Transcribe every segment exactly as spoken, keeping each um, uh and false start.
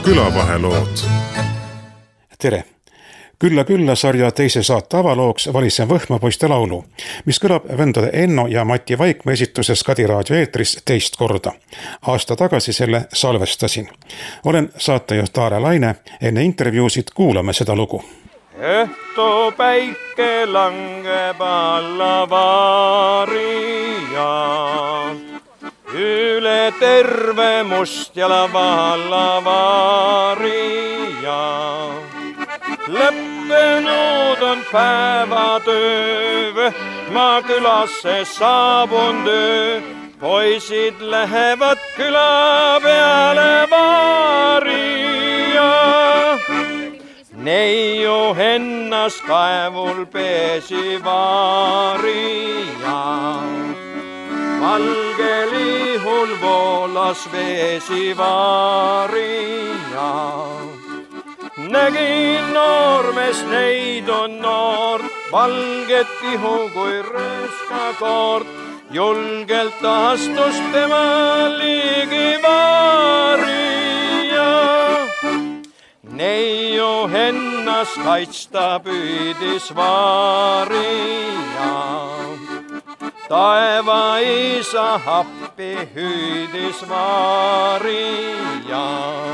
külavahelood. Tere! Külla külla sarja teise saate avalooks valisin Võhmapoiste laulu, mis kõlab vendade Enno ja Mati Vaikmaa esituses Kadi raadio eetris teist korda. Aasta tagasi selle salvestasin. Olen saatejuht Taare Laine, enne intervjuusid kuulame seda lugu. Õhtu päike langeb alla vaaria, üle terve Mustjala valla vaaria. Lõppenud on päevatöö, Võhma külasse saabun töö. Poisid lähevad küla peale vaaria. Neiu ennast kaevul peesi vaaria. Valge lihul voolas veesi vaaria. Nägin noormes neid on noort, valget ihu kui rööskakoort. Julgelt astus tema ligi vaaria. Neiu ennast kaitsta püüdis vaaria. Taeva isa appi hüüdis vaaria.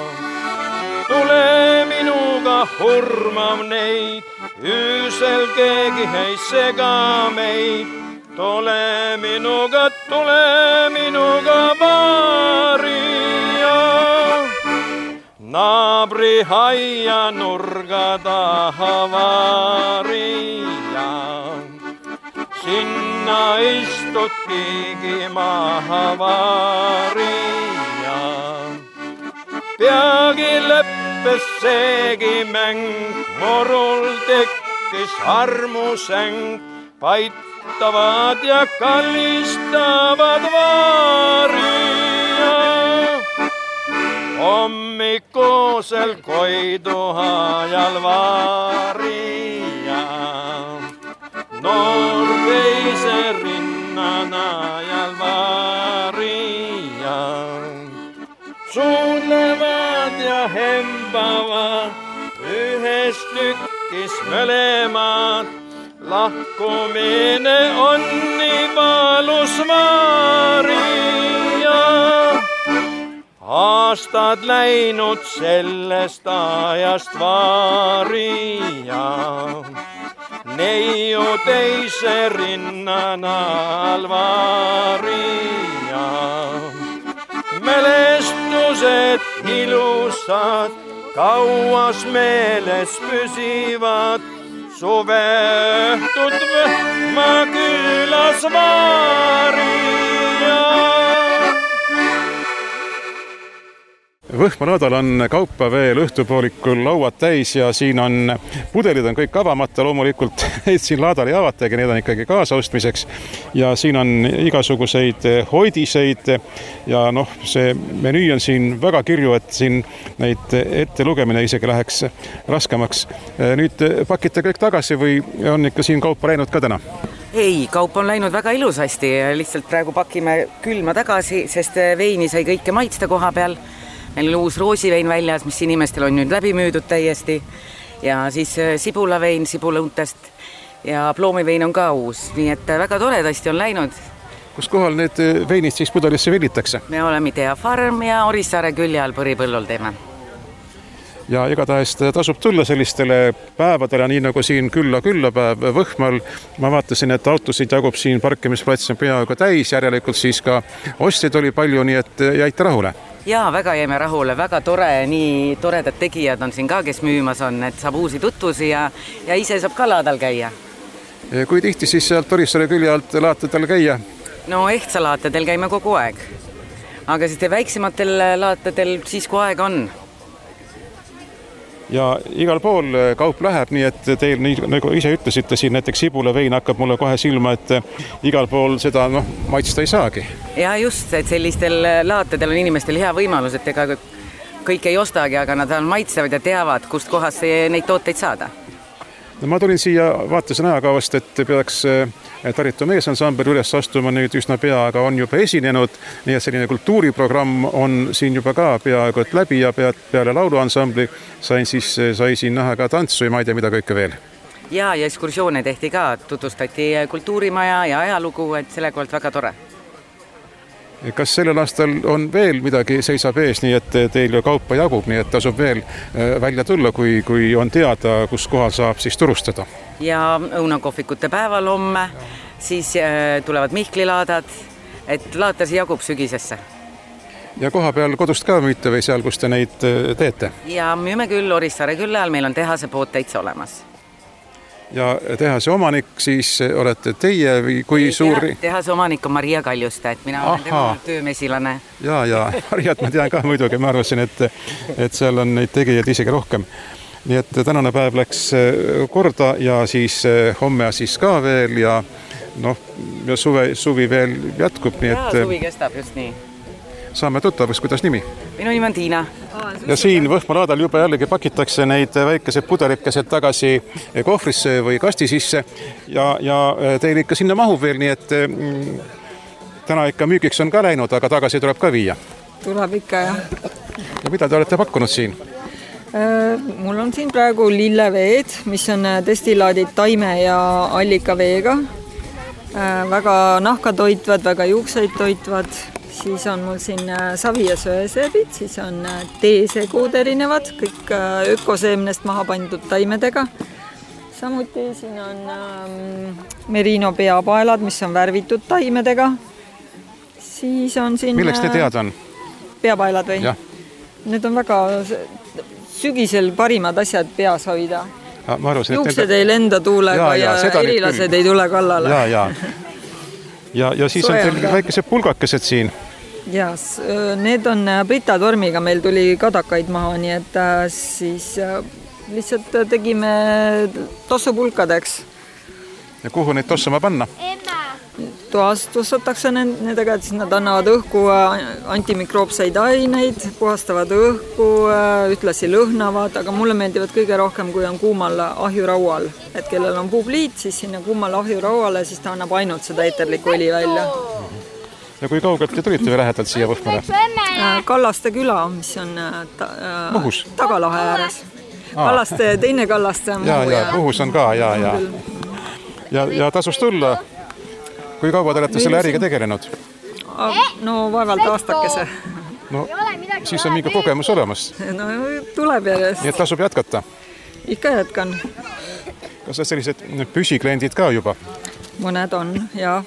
Tule minuga hurmav neid, öösel keegi ei sega meid. Tule minuga, tule minuga vaaria. Naabri haia nurga taha vaaria. Sinna istutigi maha vaaria. Peagi lõppes seegi mäng, morul tekkis armusäng. Paittavad ja kallistavad vaaria. Hommikuusel koidu ajal vaaria. Noor teise rinnan ajal vaaria. Suudlevad ja hembavad ühes tükkis mõlemad. Lahkumine on nii valus vaaria. Aastad läinud sellest ajast vaaria. Neiu teise rinnanal vaaria. Mälestused ilusad kauas meeles püsivad. Suveõhtud Võhma külas vaaria. Võhma laadal on kaupa veel õhtupoolikul lauad täis ja siin on pudelid on kõik avamata, loomulikult neid siin laadal ei avatagi, need on ikkagi kaasaostmiseks ja siin on igasuguseid hoidiseid ja noh, see menüü on siin väga kirju, et siin neid ette lugemine isegi läheks raskemaks. Nüüd pakite kõik tagasi või on ikka siin kaupa läinud ka täna? Ei, kaup on läinud väga ilusasti, lihtsalt praegu pakime külma tagasi, sest veini sai kõike maitsta koha peal. Meil on uus roosivein väljas, mis inimestel on nüüd läbi müüdud täiesti ja siis sibulavein sibulauntest ja ploomivein on ka uus, nii et väga toredasti on läinud. Kus kohal need veinid siis pudelisse velitakse? Me oleme Idea Farm ja Orissaare külje all Põripõllul teeme. Ja igatahes tasub tulla sellistele päevadele, nii nagu siin külla külla päev Võhmal. Ma vaatasin, et autosid jagub siin parkimisplats on peaaegu täis, järelikult siis ka ostjaid oli palju, nii et jäite rahule. Jaa, väga jäime rahule, väga tore, nii toredad tegijad on siin ka, kes müümas on, et saab uusi tutvusi ja, ja ise saab ka laadal käia. Kui tihti siis sealt Orissaare külje alt laatadel käia? No ehtsa laatadel käime kogu aeg, aga siis te väiksematel laatadel siis kui aeg on. Ja igal pool kaup läheb, nii et teil, nagu ise ütlesite, siin näiteks sibulavein hakkab mulle kohe silma, et igal pool seda noh, maitsta ei saagi. Ja just, et sellistel laatadel on inimestel hea võimalus, et ega kõik ei ostagi, aga nad on maitsevad ja teavad, kust kohast neid tooteid saada. No ma tulin siia, vaatasin ajakavast, et peaks Taritu meesansambel üles astuma nüüd üsna pea, aga on juba esinenud, nii et selline kultuuriprogramm on siin juba ka peaaegu et läbi ja pead, peale lauluansambli sain siis, sai siin näha ka tantsu ja ma ei tea, mida kõike veel. Ja, ja ekskursioone tehti ka, tutvustati kultuurimaja ja ajalugu, et selle kohalt väga tore. Kas sellel aastal on veel midagi seisab ees, nii et teil ju kaupa jagub, nii et tasub veel välja tulla, kui, kui on teada, kus kohal saab siis turustada? Ja õunakohvikute päeval homme, siis tulevad Mihklilaadad, et laatasi jagub sügisesse. Ja koha peal kodust ka müüte või seal, kus te neid teete? Ja müüme küll Orissaare külla all, meil on tehase pood täitsa olemas. Ja tehase omanik siis olete teie või kui Teha, suuri? Tehase omanik on Maria Kaljuste, et mina Aha. olen tema töömesilane. Ja, ja Mariat ma tean ka muidugi, ma arvasin, et, et seal on neid tegijaid isegi rohkem. Nii et tänane päev läks korda ja siis homme siis ka veel ja noh, ja suve, suvi veel jätkub. Nii et, ja, suvi kestab just nii. Saame tuttavaks, kuidas nimi? Minu nimi on Tiina. Ja siin Võhmalaadal juba jällegi pakitakse neid väikesed pudelikesed tagasi kohvrisse või kasti sisse ja, ja teil ikka sinna mahub veel, nii et mm, täna ikka müügiks on ka läinud, aga tagasi tuleb ka viia. Tuleb ikka, jah. Ja mida te olete pakkunud siin? Mul on siin praegu lilleveed, mis on destillaadid taime ja allikaveega. Väga nahka toitvad, väga juukseid toitvad. Siis on mul siin savi- ja sööseebid, siis on teesegud erinevad, kõik ökoseemnest maha pandud taimedega. Samuti siin on ähm, merino peapaelad, mis on värvitud taimedega. Siis on siin... Milleks need head on? Peapaelad või? Ja. Need on väga sügisel parimad asjad peas hoida. Ah, ma arvasin, Juuksed need... ei lenda tuulega ja, ja, ja erilased ei tule kallale. Ja, ja. Ja, ja siis Soe on teil väikesed pulgakesed siin. Ja, need on Brita tormiga, meil tuli kadakaid maha, nii et siis lihtsalt tegime tossupulkadeks. Ja kuhu neid tossuma panna? Toas tossatakse nendega, et siis nad annavad õhku antimikroopseid aineid, puhastavad õhku, ühtlasi lõhnavad, aga mulle meeldivad kõige rohkem, kui on kuumal ahjuraual. Et kellel on puubliit, siis sinna kuumal ahjurauale, siis ta annab ainult seda eeterlikku õli välja. Ja kui kaugelt te tulite või lähedalt siia Võhmale? Kallaste küla, mis on ta, Muhus? Tagalahe ääres. Kallaste, teine Kallaste on ja, Muhu. Ja, Muhus on ka, ja, ja. Ja, ja tasus tulla. Kui kaua te olete selle äriga tegelenud? No vaevalt aastakese. No siis on mingi kogemus olemas. No tuleb järjest. Nii et tasub jätkata? Ikka jätkan. Kas sellised püsikliendid ka juba? Mõned on, ja.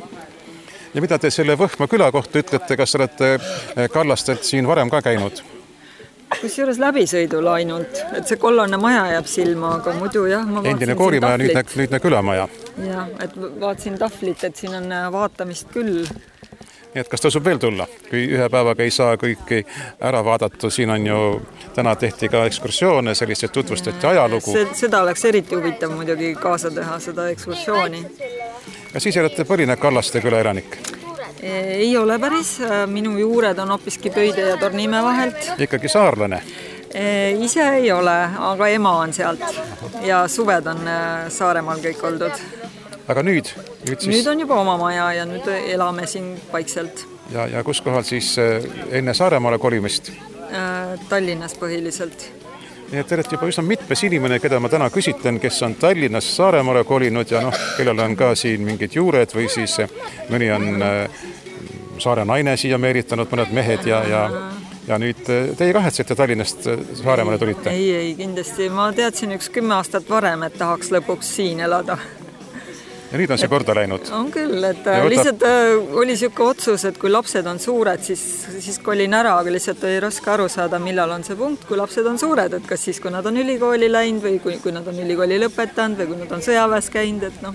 Ja mida te selle Võhma küla kohta ütlete, kas olete Kallastelt siin varem ka käinud? Kusjuures läbisõidul ainult, et see kollane maja jääb silma, aga muidu jah, ma vaatsin Endine koolimaja, nüüdne, nüüdne külamaja. Ja, et vaatsin tahvlit, et siin on vaatamist küll. Nii et kas tasub veel tulla, kui ühe päevaga ei saa kõiki ära vaadata, siin on ju, täna tehti ka ekskursioone, sellised tutvustati ajalugu. Seda oleks eriti huvitav muidugi kaasa teha, seda ekskursiooni. Ja siis olete põline Kallaste küla elanik? Ei ole päris, minu juured on hoopiski Pöide ja Tornimäe vahelt. Ikkagi saarlane? Ise ei ole, aga ema on sealt ja suved on Saaremaal kõik oldud. Aga nüüd? Nüüd, siis... nüüd on juba oma maja ja nüüd elame siin paikselt. Ja, ja kus kohal siis enne Saaremaale kolimist? Tallinnas põhiliselt. Nii et te olete juba üsna mitmes inimene, keda ma täna küsitlen, kes on Tallinnas Saaremaale kolinud ja noh, kellel on ka siin mingid juured või siis mõni on saare naine siia meeritanud, mõned mehed ja, ja, ja nüüd teie kahetsete Tallinnast Saaremaale tulite? Ei, ei, kindlasti. Ma teadsin üks kümme aastat varem, et tahaks lõpuks siin elada. Ja nüüd on see korda läinud? On küll, et võtab... lihtsalt oli siuke otsus, et kui lapsed on suured, siis, siis kolin ära, aga lihtsalt oli raske aru saada, millal on see punkt, kui lapsed on suured, et kas siis, kui nad on ülikooli läinud või kui, kui nad on ülikooli lõpetanud või kui nad on sõjaväes käinud, et noh.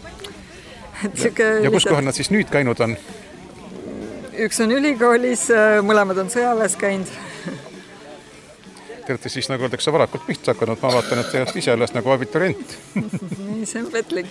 Et ja, ja lihtsalt... kus kohal nad siis nüüd käinud on? Üks on ülikoolis, mõlemad on sõjaväes käinud. Te olete siis, nagu öeldakse, varakult pihta hakanud. Ma vaatan, et te olete ise alles nagu abiturient. Nii, see on petlik.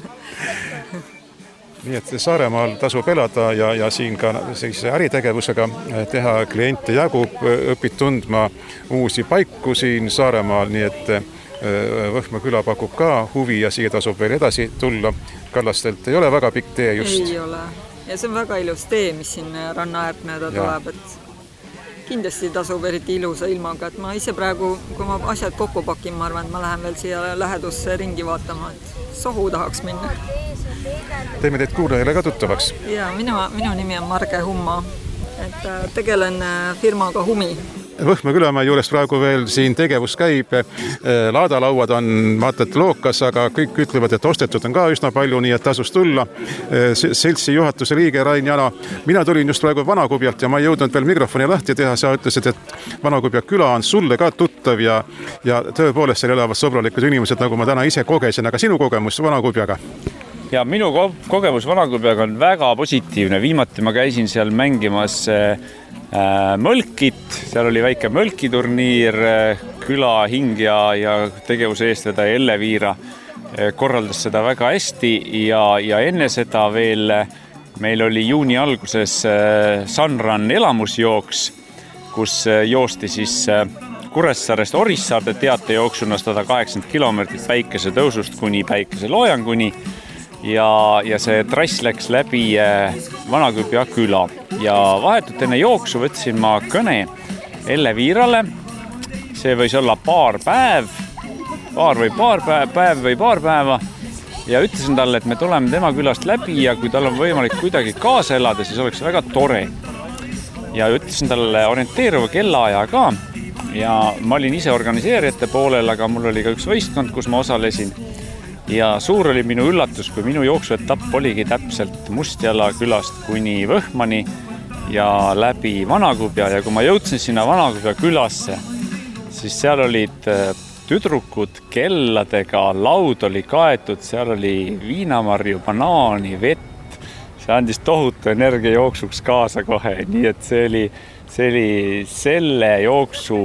Nii et Saaremaal tasub elada ja, ja siin ka siis äritegevusega teha kliente jagub, õpid tundma uusi paiku siin Saaremaal, nii et Võhma küla pakub ka huvi ja siia tasub veel edasi tulla. Kallastelt ei ole väga pikk tee just. Ei ole. Ja see on väga ilus tee, mis siin ranna äärt mööda tuleb, et kindlasti tasub eriti ilusa ilmaga, et ma ise praegu, kui ma asjad kokku pakin, ma arvan, et ma lähen veel siia lähedusse ringi vaatama, et Sohu tahaks minna. Teeme teid kuulajale ka tuttavaks. Ja, minu, minu nimi on Marge Humma, et tegelen firmaga Humi. Võhma külamäe juures praegu veel siin tegevus käib. Laadalauad on vaatad lookas, aga kõik ütlevad, et ostetud on ka üsna palju, nii et tasus tulla. Seltsi juhatuse liige Rain Jala. Mina tulin just praegu Vanakubjalt ja ma ei jõudnud veel mikrofoni lahti teha. Sa ütlesid, et Vanakubja küla on sulle ka tuttav ja, ja tõepoolest seal elavad sõbralikud inimesed, nagu ma täna ise kogesin, aga sinu kogemus Vanakubjaga? Ja minu kogemus Vanakubjaga on väga positiivne. Viimati ma käisin seal mängimas Mölkit, seal oli väike mölkiturniir, küla hing ja, ja tegevuse eestvedaja Elle Viira korraldas seda väga hästi ja, ja enne seda veel meil oli juuni alguses Sunrun elamusjooks, kus joosti siis Kuressaarest Orissaarde teatejooksuna sada kaheksakümmend kilomeetrit päikese tõusust kuni päikese loojanguni. Ja, ja see trass läks läbi Vanakubja küla ja vahetult enne jooksu võtsin ma kõne Elle Viirale. See võis olla paar päev, paar või paar päev, päev või paar päeva ja ütlesin talle, et me tuleme tema külast läbi ja kui tal on võimalik kuidagi kaasa elada, siis oleks väga tore. Ja ütlesin talle orienteeruva kellaaja ka ja ma olin ise organiseerijate poolel, aga mul oli ka üks võistkond, kus ma osalesin. Ja suur oli minu üllatus, kui minu jooksuetapp oligi täpselt Mustjala külast kuni Võhmani ja läbi Vanakubja ja kui ma jõudsin sinna Vanakubja külasse, siis seal olid tüdrukud kelladega, laud oli kaetud, seal oli viinamarju, banaani, vett. See andis tohutu energia jooksuks kaasa kohe, nii et see oli See oli selle jooksu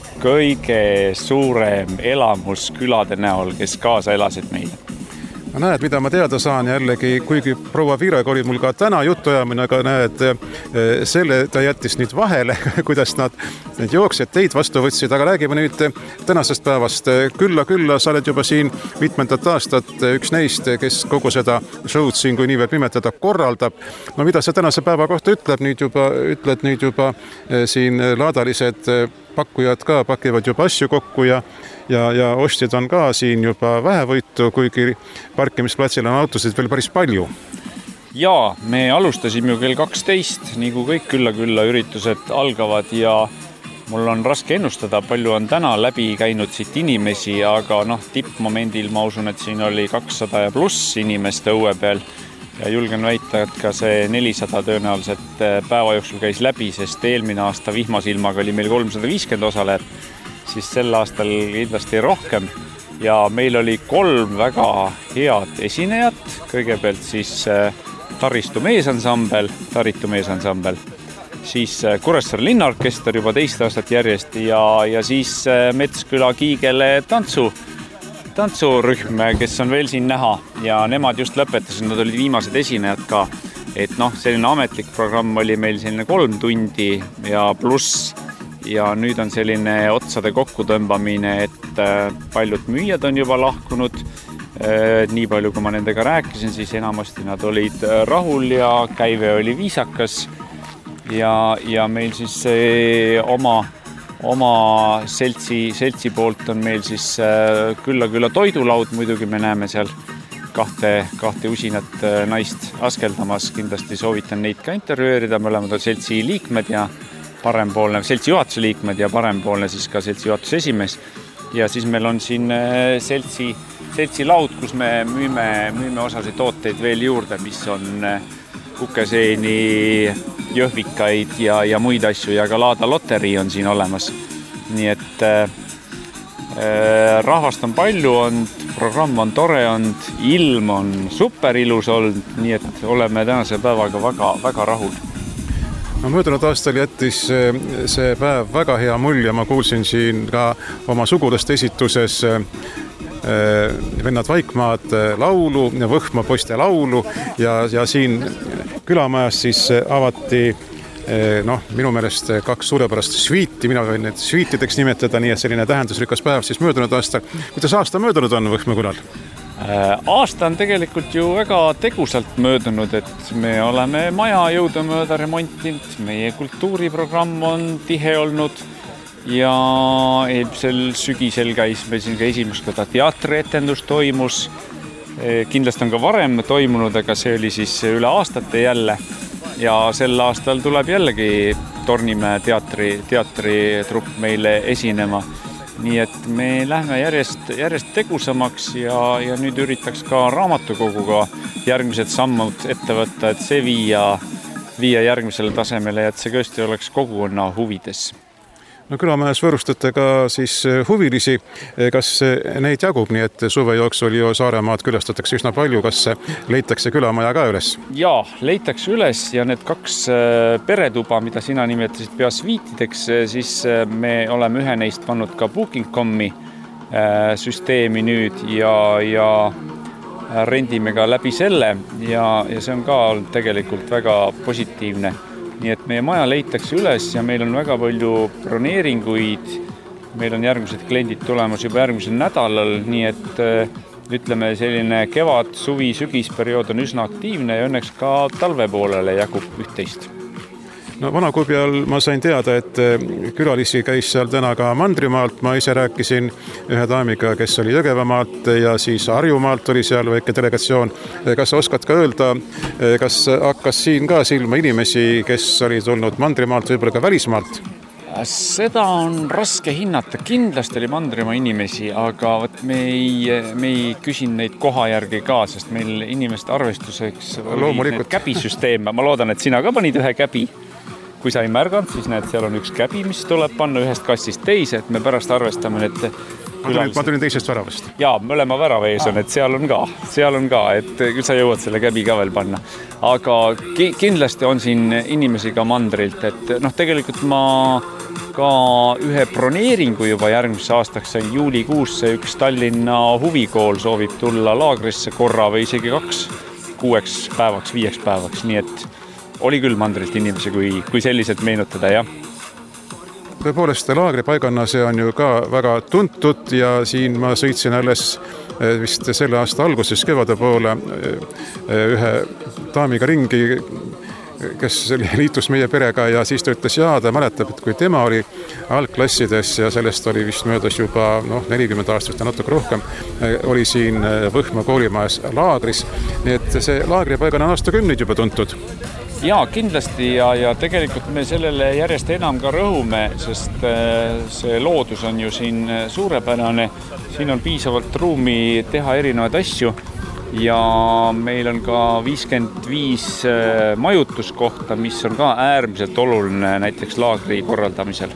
kõige suurem elamus külade näol, kes kaasa elasid meile. No näed, mida ma teada saan jällegi, kuigi proua Viiraga oli mul ka täna jutuajamine, aga näed, selle ta jättis nüüd vahele, kuidas nad need jooksjad teid vastu võtsid, aga räägime nüüd tänasest päevast. Külla, külla, sa oled juba siin mitmendat aastat üks neist, kes kogu seda showd siin, kui nii veel nimetada, korraldab. No mida sa tänase päeva kohta ütleb, nüüd juba, ütled nüüd juba siin laadalised pakkujad ka pakivad juba asju kokku ja, ja, ja ostjad on ka siin juba vähevõitu, kuigi parkimisplatsil on autosid veel päris palju. Jaa, me alustasime ju kell kaksteist, nii kui kõik külla-külla üritused algavad ja mul on raske ennustada, palju on täna läbi käinud siit inimesi, aga noh, tippmomendil ma usun, et siin oli kakssada ja pluss inimeste õue peal ja julgen väita, et ka see nelisada tõenäoliselt päeva jooksul käis läbi, sest eelmine aasta vihmasilmaga oli meil kolmsada viiskümmend osalejat, siis sel aastal kindlasti rohkem ja meil oli kolm väga head esinejat, kõigepealt siis Taristu meesansambel, Taritu meesansambel, siis Kuressaare linnaorkester juba teist aastat järjest ja, ja siis Metsküla Kiigele tantsu tantsurühm, kes on veel siin näha ja nemad just lõpetasid, nad olid viimased esinejad ka, et noh, selline ametlik programm oli meil selline kolm tundi ja pluss ja nüüd on selline otsade kokkutõmbamine, et paljud müüjad on juba lahkunud, nii palju kui ma nendega rääkisin, siis enamasti nad olid rahul ja käive oli viisakas ja, ja meil siis oma Oma seltsi, seltsi poolt on meil siis külla-külla toidulaud, muidugi me näeme seal kahte, kahte usinat naist askeldamas, kindlasti soovitan neid ka intervjueerida, me oleme seltsi liikmed ja parempoolne, seltsi juhatuse liikmed ja parempoolne siis ka seltsi juhatuse esimees ja siis meil on siin seltsi, seltsi laud, kus me müüme, müüme osasid tooteid veel juurde, mis on kukeseeni, jõhvikaid ja, ja muid asju ja ka Laada loterii on siin olemas. Nii et äh, rahvast on palju olnud, programm on tore olnud, ilm on super ilus olnud, nii et oleme tänase päevaga väga, väga rahul. No, möödunud aastal jättis see päev väga hea mulje, ma kuulsin siin ka oma sugulaste esituses Vennad Vaikmaad laulu, Võhma poiste laulu ja, ja siin külamajas siis avati noh, minu meelest kaks suurepärast sviiti, mina võin need sviitideks nimetada, nii et selline tähendusrikas päev siis möödunud aastal. Kuidas aasta möödunud on Võhma külal? Aasta on tegelikult ju väga tegusalt möödunud, et me oleme maja jõudumööda remontinud, meie kultuuriprogramm on tihe olnud ja eelmisel sügisel käis meil siin ka esimest korda teatrietendus toimus. Kindlasti on ka varem toimunud, aga see oli siis üle aastate jälle ja sel aastal tuleb jällegi Tornimäe teatri, teatritrupp meile esinema. Nii et me lähme järjest, järjest tegusamaks ja, ja nüüd üritaks ka raamatukoguga järgmised sammud ette võtta, et see viia, viia järgmisele tasemele ja et see tõesti oleks kogukonna huvides. No külamajas võõrustate ka siis huvilisi. Kas neid jagub, nii et suve jooksul ju Saaremaad külastatakse üsna palju, kas leitakse külamaja ka üles? Jaa, leitakse üles ja need kaks peretuba, mida sina nimetasid peasviitideks, siis me oleme ühe neist pannud ka booking dot comi süsteemi nüüd ja, ja rendime ka läbi selle ja, ja see on ka tegelikult väga positiivne. Nii et meie maja leitakse üles ja meil on väga palju broneeringuid. Meil on järgmised kliendid tulemas juba järgmisel nädalal, nii et ütleme selline kevad, suvi, sügisperiood on üsna aktiivne ja õnneks ka talve poolele jagub üht-teist. No Vana-Kubjal ma sain teada, et külalisi käis seal täna ka Mandrimaalt. Ma ise rääkisin ühe daamiga, kes oli Jõgevamaalt ja siis Harjumaalt oli seal väike delegatsioon. Kas sa oskad ka öelda, kas hakkas siin ka silma inimesi, kes oli tulnud Mandrimaalt, võib-olla ka välismaalt? Seda on raske hinnata. Kindlasti oli Mandrimaa inimesi, aga võt me ei, me ei küsin neid koha järgi ka, sest meil inimeste arvestuseks oli need käbisüsteem. Ma loodan, et sina ka panid ühe käbi. Kui sa ei märganud, siis näed, seal on üks käbi, mis tuleb panna ühest kastist teise, et me pärast arvestame, et külalised... Ma tulin teisest väravast. Jaa, mõlema värava ees on, et seal on ka, seal on ka, et küll sa jõuad selle käbi ka veel panna. Aga ki- kindlasti on siin inimesi ka mandrilt, et noh, tegelikult ma ka ühe broneeringu juba järgmise aastaks sain juulikuusse, üks Tallinna huvikool soovib tulla laagrisse korra või isegi kaks kuueks päevaks, viieks päevaks, nii et oli küll mandrilt inimesi, kui, kui selliselt meenutada, jah. Tõepoolest, laagripaiganna see on ju ka väga tuntud ja siin ma sõitsin alles vist selle aasta alguses kevade poole ühe daamiga ringi, kes liitus meie perega ja siis ta ütles, jaa, ta mäletab, et kui tema oli algklassides ja sellest oli vist möödas juba noh, nelikümmend aastat ja natuke rohkem, oli siin Võhma koolimajas laagris, nii et see laagripaiganna on aastakümneid juba tuntud. Jaa, kindlasti ja, ja tegelikult me sellele järjest enam ka rõhume, sest see loodus on ju siin suurepärane. Siin on piisavalt ruumi teha erinevaid asju ja meil on ka viiskümmend viis majutuskohta, mis on ka äärmiselt oluline näiteks laagri korraldamisel.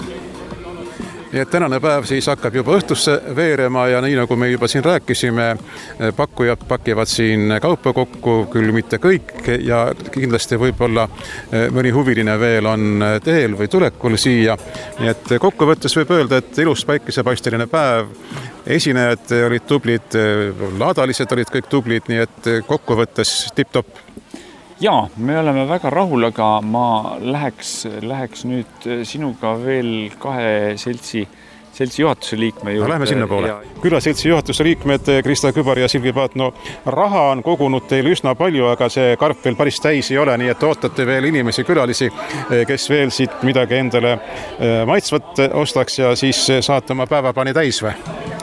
Nii et tänane päev siis hakkab juba õhtusse veerema ja nii nagu me juba siin rääkisime, pakkujad pakivad siin kaupa kokku, küll mitte kõik ja kindlasti võib-olla mõni huviline veel on teel või tulekul siia. Nii et kokkuvõttes võib öelda, et ilus päikesepaisteline päev, esinejad olid tublid, laadalised olid kõik tublid, nii et kokkuvõttes tipp-topp. Jaa, me oleme väga rahul, aga ma läheks, läheks nüüd sinuga veel kahe seltsi, seltsi juhatuse liikme juurde. No, lähme sinna poole. Ja... Külaseltsi juhatuse liikmed Krista Kübar ja Silvi Paatno, raha on kogunud teil üsna palju, aga see karp veel päris täis ei ole, nii et ootate veel inimesi, külalisi, kes veel siit midagi endale maitsvat ostaks ja siis saate oma päevaplaani täis või?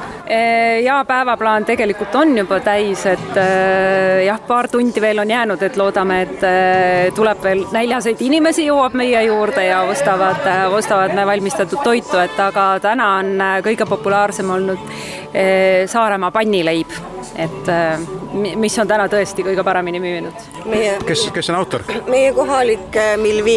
Ja päevaplaan tegelikult on juba täis, et jah, paar tundi veel on jäänud, et loodame, et tuleb veel näljaseid inimesi jõuab meie juurde ja ostavad, ostavad me valmistatud toitu, et aga täna on kõige populaarsem olnud Saaremaa pannileib, et mis on täna tõesti kõige paremini müünud. Meie, kes, kes on autor? Meie kohalik Milvi.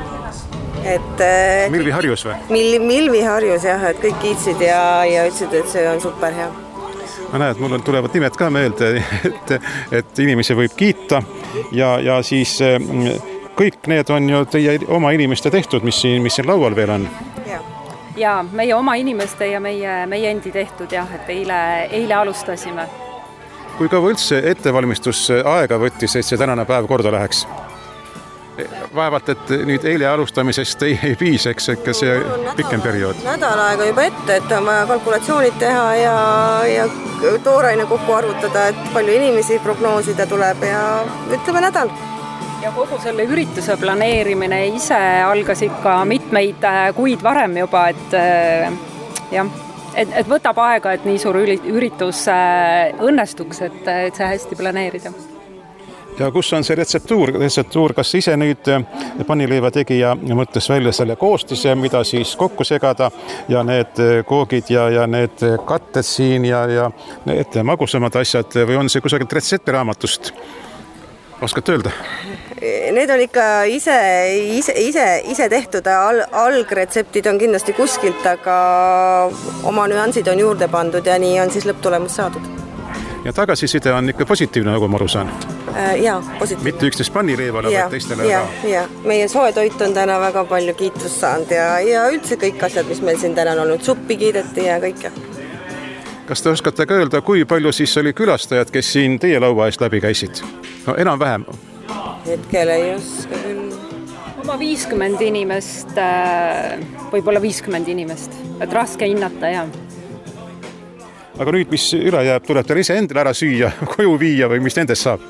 Et, Milvi Harjus või? Mil, Milvi Harjus, jah, et kõik kiitsid ja, ja ütlesid, et see on super hea. Ma näed, mul on tulevad nimed ka meelde, et, et inimesi võib kiita ja, ja siis kõik need on ju teie oma inimeste tehtud, mis siin, mis siin laual veel on. Ja, ja meie oma inimeste ja meie, meie endi tehtud, jah, et eile, eile alustasime. Kui kaua üldse ettevalmistus aega võttis, et see tänane päev korda läheks? vaevalt, et nüüd eile alustamisest ei, ei piisaks, ikka see pikem periood. Nädal aega juba ette, et on vaja kalkulatsioonid teha ja, ja tooraine kokku arvutada, et palju inimesi prognoosida tuleb ja ütleme nädal. Ja kogu selle ürituse planeerimine ise algas ikka mitmeid kuid varem juba, et jah, et, et võtab aega, et nii suur üritus õnnestuks, et, et see hästi planeerida. Ja kus on see retseptuur, retseptuur, kas ise nüüd panniliiva tegija mõtles välja selle koostise, mida siis kokku segada ja need koogid ja, ja need katted siin ja, ja need magusamad asjad või on see kusagilt retseptiraamatust? Oskad öelda? Need on ikka ise, ise, ise, ise tehtud, Al, algretseptid on kindlasti kuskilt, aga oma nüansid on juurde pandud ja nii on siis lõpptulemus saadud. Ja tagasiside on ikka positiivne, nagu ma aru saan? Jaa, positiivne. Mitte üksnes pannileivale, vaid teistele ja, ka? Jaa, meie soetoit on täna väga palju kiitust saanud ja, ja üldse kõik asjad, mis meil siin täna on olnud, suppi kiideti ja kõike. Kas te oskate ka öelda, kui palju siis oli külastajad, kes siin teie laua eest läbi käisid? No enam-vähem. Hetkel ei oska küll. Oma viiskümmend inimest, võib-olla viiskümmend inimest, et raske hinnata, jah. Aga nüüd, mis üle jääb, tuleb teil ise endale ära süüa, koju viia või mis nendest saab?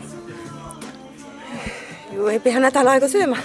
Ju ei pea nädal aega sööma.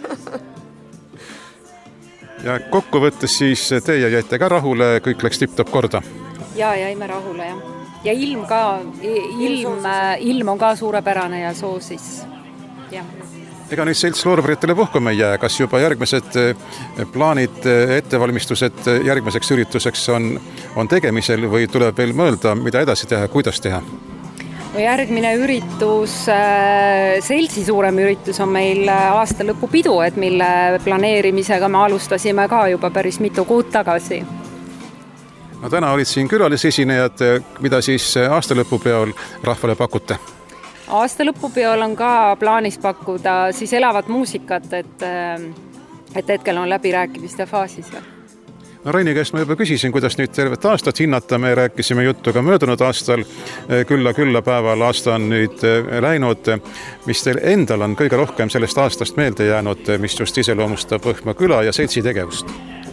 Ja kokkuvõttes siis teie jäite ka rahule, kõik läks tipp-top korda? Ja, jäime rahule, jah. Ja ilm ka, ilm, ilm on ka suurepärane ja soosis, jah. Ega nüüd selts loorberitele puhkuma ei jää, kas juba järgmised plaanid, ettevalmistused järgmiseks ürituseks on, on tegemisel või tuleb veel mõelda, mida edasi teha, kuidas teha? No järgmine üritus, seltsi suurem üritus on meil aasta lõpupidu, et mille planeerimisega me alustasime ka juba päris mitu kuud tagasi. No täna olid siin külalisesinejad, mida siis aasta lõpupeol rahvale pakute? Aasta lõpupeol on ka plaanis pakkuda siis elavat muusikat, et, et hetkel on läbirääkimiste faasis. No Raini käest ma juba küsisin, kuidas nüüd tervet aastat hinnata. Me rääkisime juttu ka möödunud aastal. Külla külla päeval aasta on nüüd läinud. Mis teil endal on kõige rohkem sellest aastast meelde jäänud, mis just iseloomustab Võhma küla ja seltsi tegevust?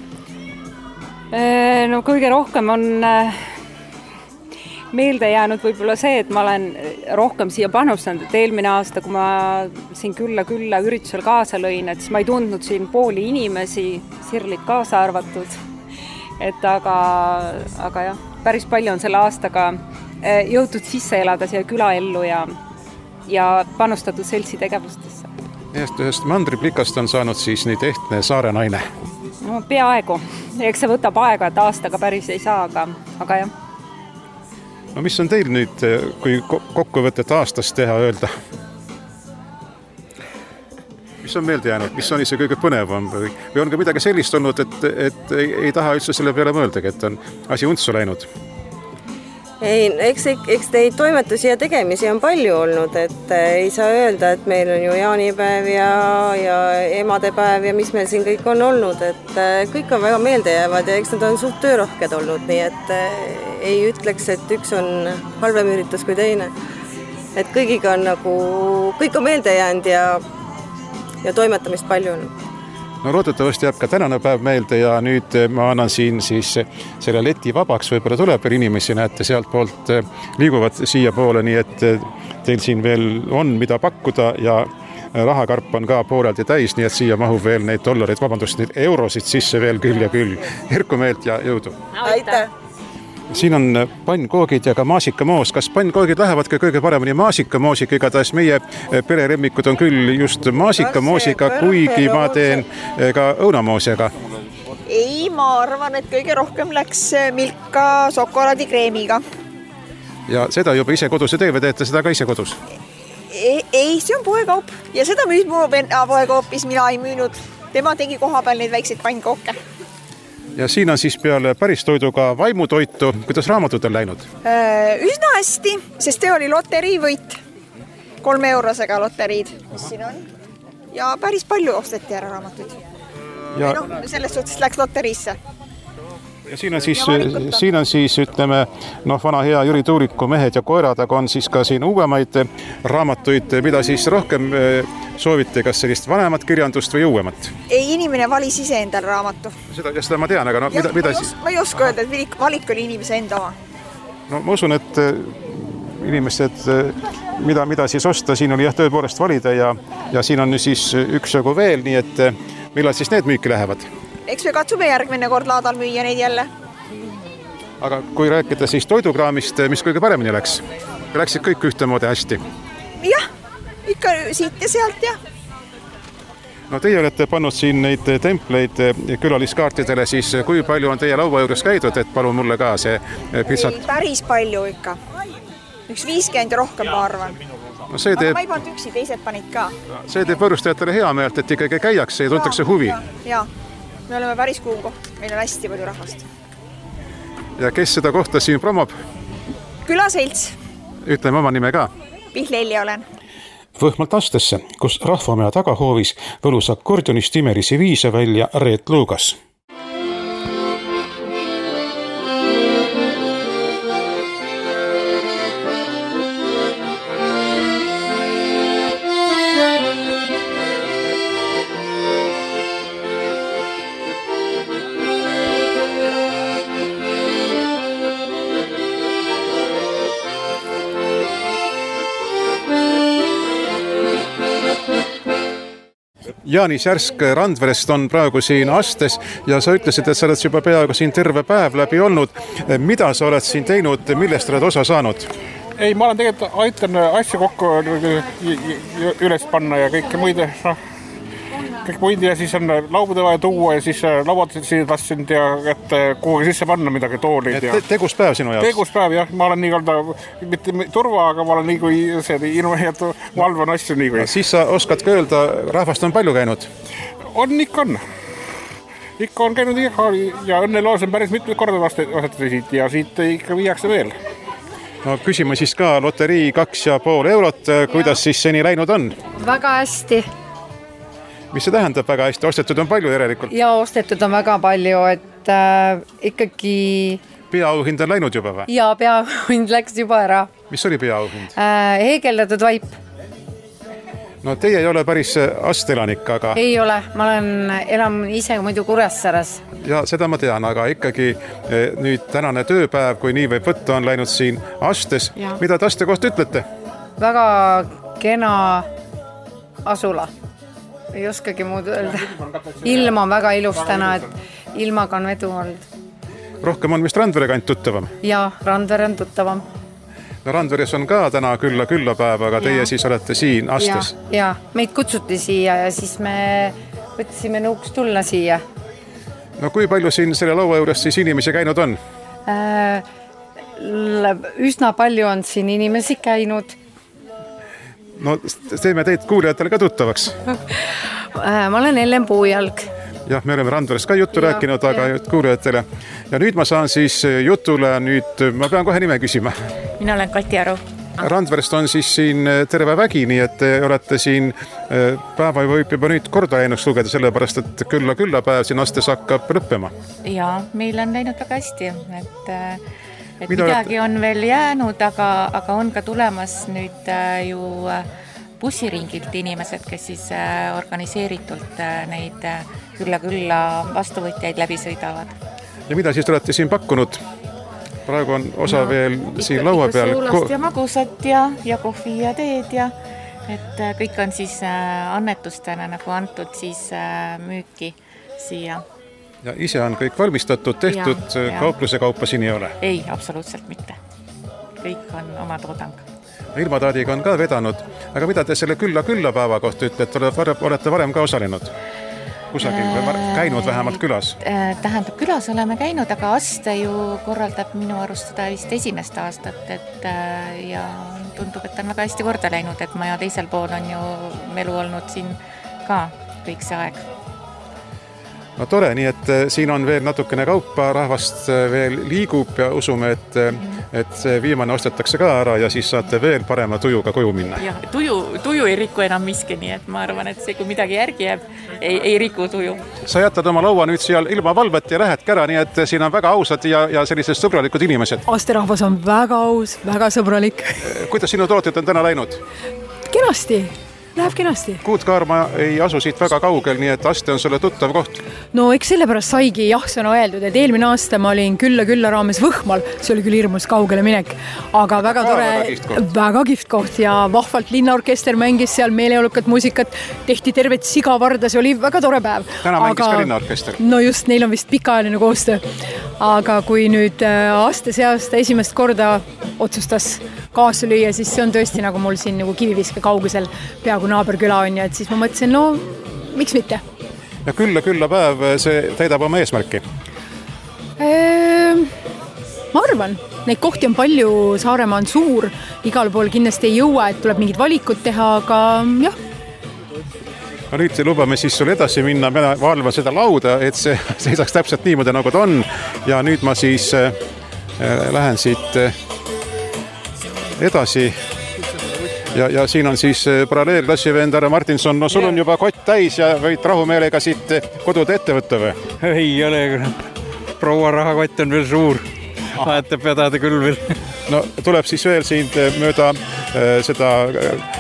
No kõige rohkem on meelde jäänud võib-olla see, et ma olen rohkem siia panustanud, et eelmine aasta, kui ma siin külla külla üritusel kaasa lõin, et siis ma ei tundnud siin pooli inimesi, Sirlit kaasa arvatud. Et aga, aga jah, päris palju on selle aastaga jõutud sisse elada siia külaellu ja, ja panustatud seltsi tegevustesse. Ühest, ühest mandriplikast on saanud siis nüüd ehtne saare naine. No peaaegu. Eks see võtab aega, et aastaga päris ei saa, aga, aga jah. No mis on teil nüüd, kui kokkuvõtet aastast teha, öelda? Mis on meelde jäänud? Mis on see kõige põnevam? Või on ka midagi sellist olnud, et, et ei, ei taha üldse selle peale mõeldagi, et on asi untsu läinud? Ei, eks, eks teid toimetusi ja tegemisi on palju olnud, et ei saa öelda, et meil on ju jaanipäev ja, ja emadepäev ja mis meil siin kõik on olnud, et kõik on väga meelde jäävad ja eks nad on suht töörohked olnud, nii et ei ütleks, et üks on halvem üritus kui teine. Et kõigiga on nagu, kõik on meelde jäänud ja, ja toimetamist palju on. No loodetavasti jääb ka tänane päev meelde ja nüüd ma annan siin siis selle leti vabaks, võib-olla tuleb veel inimesi, näete, sealt poolt liiguvad siia poole, nii et teil siin veel on mida pakkuda ja rahakarp on ka pooleldi täis, nii et siia mahub veel neid dollareid, vabandust, neid eurosid sisse veel küll ja küll. Erku meelt ja jõudu! Aitäh! Siin on pannkoogid ja ka maasikamoos. Kas pannkoogid lähevad ka kõige paremini maasikamoosika? Igatahes meie pereremmikud on küll just maasikamoosika, kuigi ma teen ka õunamoosiga. Ei, ma arvan, et kõige rohkem läks Milka šokolaadikreemiga. Ja seda juba ise kodus ei tee või teete seda ka ise kodus? Ei, ei, see on poekaup ja seda müüs mu venna poekaupis, mina ei müünud. Tema tegi koha peal neid väikseid pannkooke. Ja siin on siis peale päris toiduga vaimutoitu. Kuidas raamatud on läinud? Üsna hästi, sest see oli loterii võit. Kolme eurosega loteriid, mis siin on. Ja päris palju osteti ära raamatuid. Ja no, selles suhtes läks loteriisse. Ja siin on siis, siin on siis ütleme, noh, vana hea Jüri Tuuriku Mehed ja koerad, aga on siis ka siin uuemaid raamatuid, mida siis rohkem soovite kas sellist vanemat kirjandust või uuemat? Ei, inimene valis ise endale raamatu. Seda, ja seda ma tean, aga no, mida, mida ma, siis... ma ei oska öelda, et valik oli inimese enda oma. No ma usun, et inimesed, mida, mida siis osta, siin oli jah tõepoolest valida ja, ja siin on siis üks jagu veel, nii et millal siis need müüki lähevad? Eks me katsume järgmine kord laadal müüa neid jälle. Aga kui rääkida siis toidukraamist, mis kõige paremini läks? Läksid kõik ühtemoodi hästi? Jah, ikka siit ja sealt ja. No teie olete pannud siin neid templeid külaliskaartidele, siis kui palju on teie laua juures käidud, et palun mulle ka see pitsat? Ei, päris palju ikka. Üks viiskümmend rohkem, ma arvan. No see teeb... Aga ma ei pannud üksi, teised panid ka. See teeb võõrustajatele hea meelt, et ikkagi käiakse ja tuntakse huvi. Ja, ja. Me oleme päris kuum koht, meil on hästi palju rahvast. Ja kes seda kohta siin promob? Külaselts. Ütleme oma nime ka. Pihlelli olen. Võhmalt Astesse, kus rahvamea tagahoovis võlus akordionist imelisi viise välja Reet Luugas. Jaanis Järsk Randverest on praegu siin Astes ja sa ütlesid, et sa oled juba peaaegu siin terve päev läbi olnud. Mida sa oled siin teinud, millest oled osa saanud? Ei, ma olen tegelikult aitan asju kokku üles panna ja kõike muid, no, kõik muid ja siis on laubude vaja tuua ja siis lauad siia tassinud ja et kuhugi sisse panna midagi toolid. Ja... Tegus päev sinu jaoks? Tegus päev, jah. Ma olen nii kalda, mitte turva, aga ma olen nii kui see ilma valvan asju nii kui. No, siis sa oskad ka öelda, rahvast on palju käinud? On, ikka on. Ikka on käinud ja õnneloos on päris mitmed korda vastetud siit ja siit ikka viiakse veel. No küsime siis ka loterii kaks ja pool eurot. Kuidas siis seni läinud on? Väga hästi. Mis see tähendab väga hästi? Ostetud on palju järelikult? Ja ostetud on väga palju, et äh, ikkagi... Peaauhind on läinud juba või? Ja peaauhind läks juba ära. Mis oli peaauhind? Äh, heegeldatud vaip. No teie ei ole päris Ast-elanik, aga... Ei ole, ma olen elan ise muidu Kuressaares. Ja seda ma tean, aga ikkagi nüüd tänane tööpäev, kui nii võib võtta, on läinud siin Astes. Ja. Mida te Aste kohta ütlete? Väga kena asula. Ei oskagi muud öelda. Ilm on väga ilus täna, et ilmaga on vedu olnud. Rohkem on vist Randvere kant tuttavam? Ja, Randvere on tuttavam. No Randveres on ka täna külla küllapäev, aga teie ja. Siis olete siin Astes. Ja, ja, meid kutsuti siia ja siis me võtsime nõuks tulla siia. No kui palju siin selle laua juures siis inimesi käinud on? Äh, üsna palju on siin inimesi käinud. No teeme teid kuulijatele ka tuttavaks. Ma olen Ellen Puujalg. Jah, me oleme Randverest ka juttu ja, rääkinud, aga ja. Kuulijatele. Ja nüüd ma saan siis jutule, nüüd ma pean kohe nime küsima. Mina olen Kati Aru. Randverest on siis siin terve vägi, nii et te olete siin päeva võib juba nüüd korda läinuks lugeda, sellepärast, et külla külla päev siin Astes hakkab lõppema. Ja, meil on läinud väga hästi, et, et midagi on veel jäänud, aga, aga on ka tulemas nüüd ju bussiringilt inimesed, kes siis organiseeritult neid külla-külla vastuvõtjaid läbi sõidavad. Ja mida siis olete siin pakkunud? Praegu on osa no, veel siin laua peal. Soolast ja magusat ja, ja kohvi ja teed ja et kõik on siis annetustena nagu antud siis müüki siia. Ja ise on kõik valmistatud, tehtud, ja, ja. Kaupluse kaupa siin ei ole? Ei, absoluutselt mitte. Kõik on oma toodang. Ilmataadiga on ka vedanud, aga mida te selle külla-külla päeva kohta ütlete, olete varem ka osalenud? Kusagil või käinud vähemalt külas? Tähendab, külas oleme käinud, aga Aste ju korraldab minu arust seda vist esimest aastat, et ja tundub, et on väga hästi korda läinud, et maja teisel pool on ju melu olnud siin ka kõik see aeg. No tore, nii et siin on veel natukene kaupa, rahvast veel liigub ja usume, et, et see viimane ostetakse ka ära ja siis saate veel parema tujuga koju minna. Ja, tuju, tuju ei riku enam miski, nii et ma arvan, et see, kui midagi järgi jääb, ei, ei riku tuju. Sa jätad oma laua nüüd seal ilma valvet ja lähed kära, nii et siin on väga ausad ja, ja sellised sõbralikud inimesed. Aste rahvas on väga aus, väga sõbralik. Kuidas sinu tooted on täna läinud? Kenasti. läheb kenasti. Kuutkaarma ei asu siit väga kaugel, nii et Aste on sulle tuttav koht. No eks sellepärast saigi jah-sõna öeldud, et eelmine aasta ma olin külla külla raames Võhmal, see oli küll hirmus kaugele minek, aga väga tore, väga, väga kihvt koht ja vahvalt linnaorkester mängis seal meeleolukat muusikat, tehti tervet sigavarda, see oli väga tore päev. Täna mängis aga, ka linnaorkester. No just, neil on vist pikaajaline koostöö. Aga kui nüüd Aste see aasta esimest korda otsustas kaasa lüüa, siis see on tõesti nagu mul siin nagu kiviviske kaugusel peaaegu naaberküla on ja et siis ma mõtlesin, no miks mitte? Ja külla külla päev, see täidab oma eesmärki? Eee, ma arvan, neid kohti on palju, Saaremaa on suur, igal pool kindlasti ei jõua, et tuleb mingid valikud teha, aga jah. No nüüd lubame siis sul edasi minna, mina valvan seda lauda, et see seisaks täpselt niimoodi nagu ta on ja nüüd ma siis äh, lähen siit äh, edasi ja, ja siin on siis paralleelklassivend härra Martinson, no sul on juba kott täis ja võid rahumeelega siit kodude ette võtta või? Ei ole, proua rahakott on veel suur, vahetab vedada küll veel. No tuleb siis veel siin mööda äh, seda äh,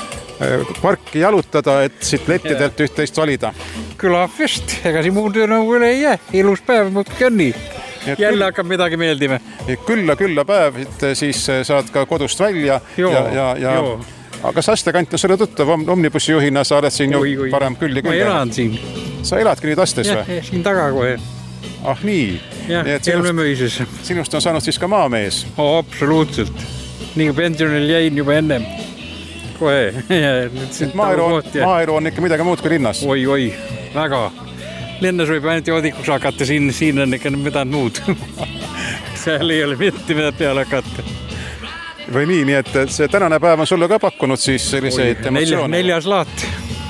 parki jalutada, et siit lettidelt üht-teist valida. Kõlab vist, ega siin muud nagu ei jää, ilus päev muudki on nii. Jälle hakkab midagi meeldime. Külla, külla päev, siis saad ka kodust välja. Joo, ja, ja, ja... Aga kas Astekant on selle tuttav omnibussi juhina, sa oled siin oi, ju oi. parem küll ja küll. Ma elan siin. Sa eladki nüüd Astes ja, või? Siin taga kohe. Ah nii. Jah, Helme Mõises. Sinust on saanud siis ka maamees? Oh, absoluutselt. Nii pensionil jäin juba ennem. Kohe. Maaelu on, maaelu on ikka midagi muud kui linnas. Oi, oi, väga. Linnas võib ainult joodikuks hakata, siin, siin on ikka midagi muud. Seal ei ole mitte midagi peale hakata. Või nii, nii et see tänane päev on sulle ka pakkunud siis selliseid oi, emotsioone? Neljas laat.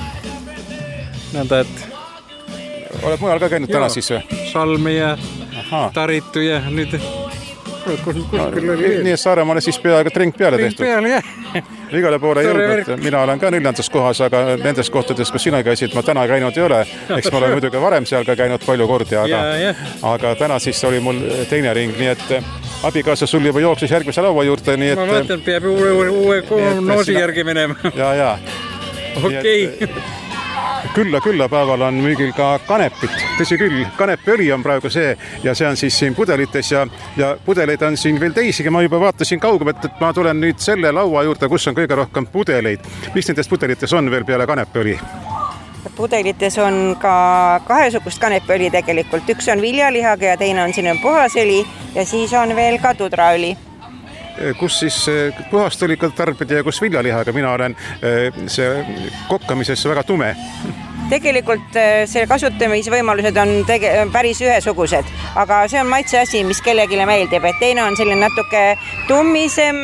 Nõnda, et... Oled mujal ka käinud ja, täna siis või? Salmi ja Aha. Taritu ja nüüd... Kus, kus no, nii et Saaremaale siis peaaegu treng peale treng tehtud. Peale, jah. Igale poole jõudnud. Mina olen ka neljandas kohas, aga nendes kohtades, kus sina käisid, ma täna käinud ei ole. Eks ma olen muidugi varem seal ka käinud palju kordi, aga, ja, aga täna siis oli mul teine ring, nii et abikaasa sul juba jooksis järgmise laua juurde. Nii et, ma mõtlen, peab uue, uue, uue noosi järgi minema. Ja, ja. Okei. Külla, külla päeval on müügil ka kanepit. Tõsi küll, kanepiõli on praegu see ja see on siis siin pudelites ja, ja pudeleid on siin veel teisigi. Ma juba vaatasin kaugelt, et ma tulen nüüd selle laua juurde, kus on kõige rohkem pudeleid. Mis nendest pudelites on veel peale kanepiõli? Pudelites on ka kahesugust kanepiõli tegelikult. Üks on viljalihaga ja teine on siin puhasõli ja siis on veel ka tudraõli. Kus siis puhast õli tarbida ja kus viljalihaga? Mina olen see kokkamises väga tume. Tegelikult see kasutamisvõimalused on tege- päris ühesugused, aga see on maitse asi, mis kellegile meeldib, et teine on selline natuke tummisem,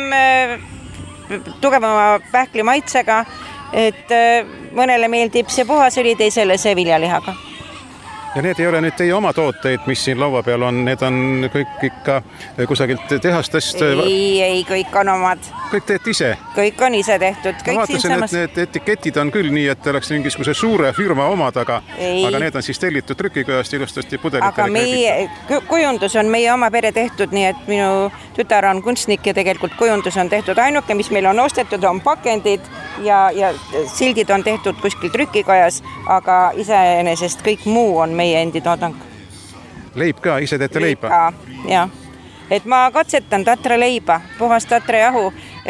tugevama pähkli maitsega, et mõnele meeldib see puhasõli, teisele see viljalihaga. Ja need ei ole nüüd teie oma tooteid, mis siin laua peal on, need on kõik ikka kusagilt tehastest? Ei, ei, kõik on omad. Kõik teete ise? Kõik on ise tehtud. Ma vaatasin, et need etiketid on küll nii, et oleks mingisuguse suure firma omad, aga, aga need on siis tellitud trükikojast ilustasti pudelitele. Aga meie kujundus on meie oma pere tehtud, nii et minu tütar on kunstnik ja tegelikult kujundus on tehtud ainuke, mis meil on ostetud, on pakendid ja, ja sildid on tehtud kuskil trükikojas, aga iseenesest kõik muu on meie endi toodang. Leib ka, ise teete leiba? Leib ka, jah. Et ma katsetan tatra leiba, puhast tatra jahu.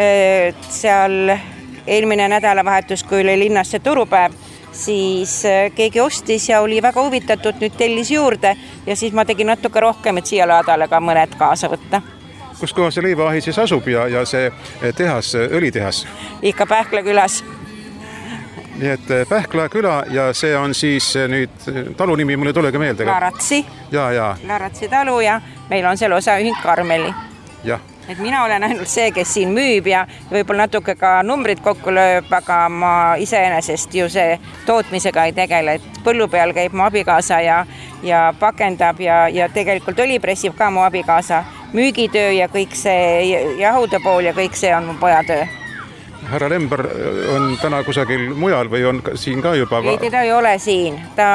Seal eelmine nädalavahetus, kui oli linnas see turupäev, siis keegi ostis ja oli väga huvitatud, nüüd tellis juurde ja siis ma tegin natuke rohkem, et siia laadale ka mõned kaasa võtta. Kus kohas see leibaahi siis asub ja, ja see tehas, õlitehas? Ikka Pähkla külas. Nii et Pähkla küla ja see on siis nüüd talu nimi, mulle tulegi meelde. Laratsi. Ja, ja. Laratsi talu ja meil on seal osa ühing Karmeli. Jah. Et mina olen ainult see, kes siin müüb ja võib-olla natuke ka numbrid kokku lööb, aga ma iseenesest ju see tootmisega ei tegele. Et põllu peal käib mu abikaasa ja, ja pakendab ja, ja tegelikult õli pressib ka mu abikaasa. Müügitöö ja kõik see jahude pool ja kõik see on mu pojatöö. Härra Lember on täna kusagil mujal või on siin ka juba? Ei, teda ei ole siin. Ta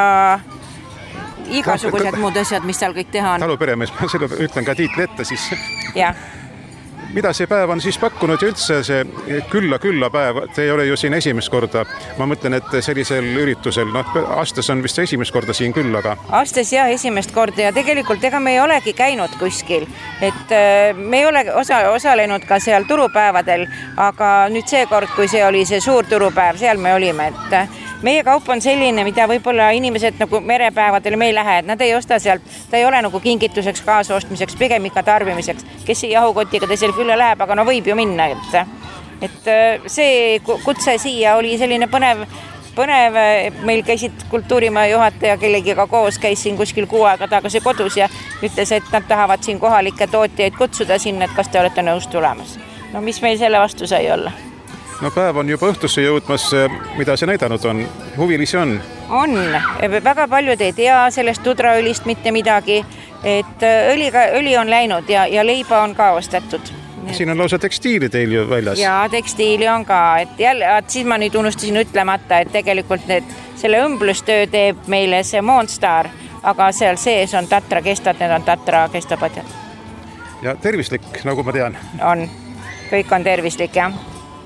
igasugused muud asjad, mis seal kõik teha on. Taluperemees, ma selle ütlen ka tiitli ette siis. Jah. mida see päev on siis pakkunud ja üldse see külla-külla päev, te ei ole ju siin esimest korda, ma mõtlen, et sellisel üritusel, noh, Astes on vist esimest korda siin küll, aga... Astes jah, esimest korda ja tegelikult ega me ei olegi käinud kuskil, et me ei ole osa, osalenud ka seal turupäevadel, aga nüüd see kord, kui see oli see suur turupäev, seal me olime, et meie kaup on selline, mida võib-olla inimesed nagu merepäevadel me ei lähe, et nad ei osta sealt, ta ei ole nagu kingituseks, kaasaostmiseks, pigem ikka tarbimiseks, kes ei jahukotiga teisel külla läheb, aga no võib ju minna, et, et see kutse siia oli selline põnev, põnev, meil käisid kultuurimaja juhataja kellegiga koos, käis siin kuskil kuu aega tagasi kodus ja ütles, et nad tahavad siin kohalikke tootjaid kutsuda sinna, et kas te olete nõus tulemas. No mis meil selle vastu sai olla? No päev on juba õhtusse jõudmas, mida see näidanud on? Huvilisi on? On. Väga paljud ei tea sellest tudraõlist mitte midagi, et õli, õli on läinud ja, ja leiba on ka ostetud. Siin on lausa tekstiili teil ju väljas. Ja tekstiili on ka, et jälle, et siis ma nüüd unustasin ütlemata, et tegelikult need, selle õmblustöö teeb meile see Moonstar, aga seal sees on Tatra kestad, need on Tatra kestapadjad. Ja tervislik, nagu ma tean. On. Kõik on tervislik, jah.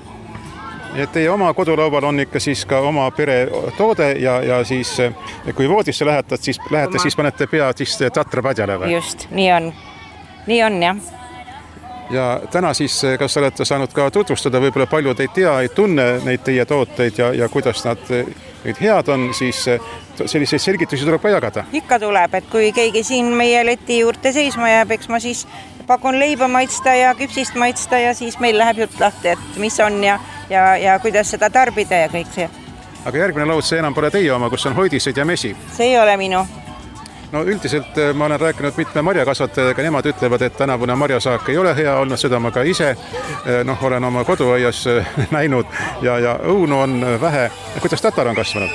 Ja teie oma kodulaual on ikka siis ka oma pere toode ja, ja siis kui voodisse lähetad, siis lähete, siis panete pea siis Tatra padjale või? Just, nii on. Nii on, jah. Ja täna siis, kas olete saanud ka tutvustada, võib-olla paljud ei tea, ei tunne neid teie tooteid ja, ja kuidas nad neid head on, siis selliseid selgitusi tuleb ka jagada? Ikka tuleb, et kui keegi siin meie leti juurde seisma jääb, eks ma siis pakun leiba maitsta ja küpsist maitsta ja siis meil läheb jutt lahti, et mis on ja, ja, ja kuidas seda tarbida ja kõik see. Aga järgmine laud, see enam pole teie oma, kus on hoidised ja mesi? See ei ole minu. No üldiselt ma olen rääkinud mitme marjakasvatajaga, nemad ütlevad, et tänavune marjasaak ei ole hea olnud, seda ma ka ise noh, olen oma koduaias näinud ja, ja õunu on vähe. Kuidas tatar on kasvanud?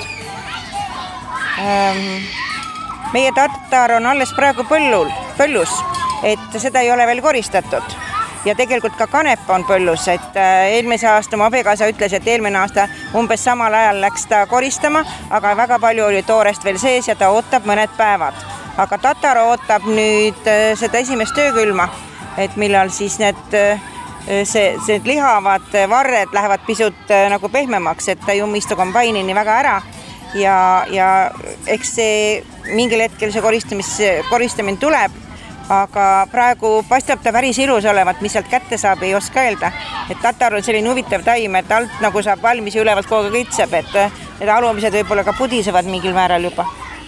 Ähm, meie tatar on alles praegu põllul, põllus, et seda ei ole veel koristatud. Ja tegelikult ka kanep on põllus, et eelmise aasta mu abikaasa ütles, et eelmine aasta umbes samal ajal läks ta koristama, aga väga palju oli toorest veel sees ja ta ootab mõned päevad. Aga tatar ootab nüüd seda esimest töökülma, et millal siis need, see, see lihavad varred lähevad pisut nagu pehmemaks, et ta ei ummistu kombainini väga ära ja, ja eks see mingil hetkel see koristamis, koristamine tuleb, aga praegu paistab ta päris ilus olevat, mis sealt kätte saab, ei oska öelda. Et tatar on selline huvitav taim, et alt nagu saab valmis ja ülevalt kogu kitseb, et need alumised võib-olla ka pudisevad mingil määral juba.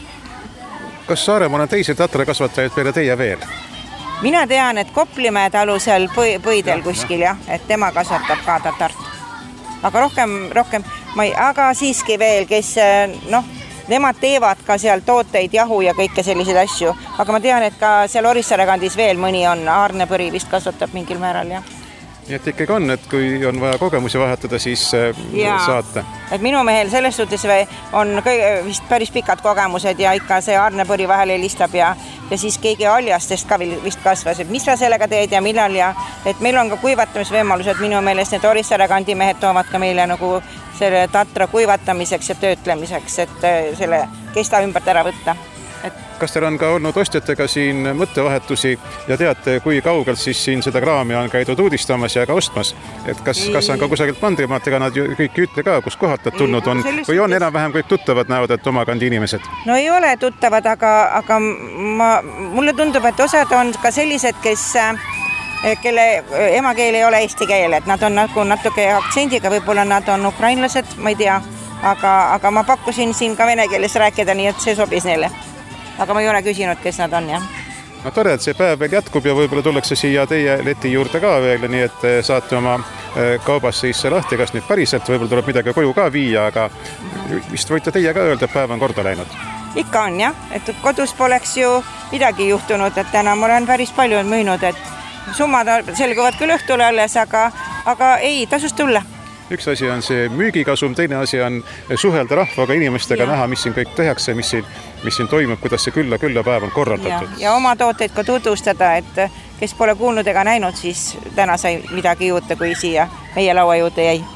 Kas Saaremaal on teisi tatarkasvatajaid peale teie veel? Mina tean, et Koplimäe talu seal põidel kuskil, jah, et tema kasvatab ka tatart. Aga rohkem, rohkem, ma ei, aga siiski veel, kes, noh, nemad teevad ka seal tooteid, jahu ja kõike selliseid asju, aga ma tean, et ka seal Orissaare kandis veel mõni on, Aarnepõri vist kasvatab mingil määral, jah. Nii et ikkagi on, et kui on vaja kogemusi vahetada, siis ja, saate. Et minu mehel selles suhtes on kõige, vist päris pikad kogemused ja ikka see Aarnepõri vahel helistab ja, ja siis keegi aljastest ka vist kasvas, et mis sa sellega teed ja millal ja et meil on ka kuivatamisvõimalused, minu meelest need Orissaare kandi mehed toovad ka meile nagu selle tatra kuivatamiseks ja töötlemiseks, et selle kesta ümbert ära võtta. Et... Kas teil on ka olnud ostjatega siin mõttevahetusi ja teate, kui kaugelt siis siin seda kraami on käidud uudistamas ja ka ostmas? Et kas, kas on ka kusagilt mandrimaat, ega nad ju kõik ei ütle ka, kus kohalt nad tulnud on või on enam-vähem kõik tuttavad näevad, et oma kandi inimesed? No ei ole tuttavad, aga, aga ma, mulle tundub, et osad on ka sellised, kes kelle emakeel ei ole eesti keel, et nad on nagu natuke aktsendiga, võib-olla nad on ukrainlased, ma ei tea, aga, aga ma pakkusin siin ka vene keeles rääkida, nii et see sobis neile. Aga ma ei ole küsinud, kes nad on, jah. No tore, et see päev veel jätkub ja võib-olla tullakse siia teie leti juurde ka veel, nii et saate oma kaubas siis lahti, kas nüüd päriselt, võib-olla tuleb midagi koju ka viia, aga vist võite teie ka öelda, et päev on korda läinud. Ikka on, jah, et kodus poleks ju midagi juhtunud, et täna ma olen päris palju müünud, et summad selguvad küll õhtule alles, aga, aga ei, tasus tulla. Üks asi on see müügikasum, teine asi on suhelda rahvaga, inimestega, ja. Näha, mis siin kõik tehakse, mis siin, mis siin toimub, kuidas see külla, külla päev on korraldatud. Ja, ja oma tooteid ka tutvustada, et kes pole kuulnud ega näinud, siis täna sai midagi juurde, kui siia meie laua juurde jäi.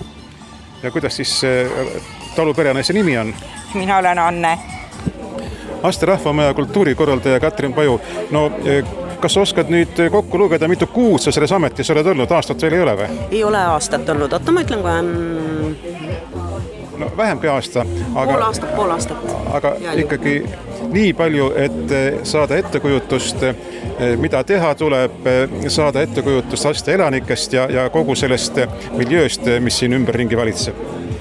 Ja kuidas siis talu perenaise nimi on? Mina olen Anne. Aste rahvamaja kultuurikorraldaja Katrin Paju. No kas oskad nüüd kokku lugeda, mitu kuud sa selles ametis oled olnud, aastat veel ei ole või? Ei ole aastat olnud, oota ma ütlen kohe... No, vähemgi aasta, aga, pool aastat, pool aastat. aga ikkagi nii palju, et saada ettekujutust, mida teha tuleb, saada ettekujutust laste elanikest ja, ja kogu sellest miljööst, mis siin ümberringi valitseb.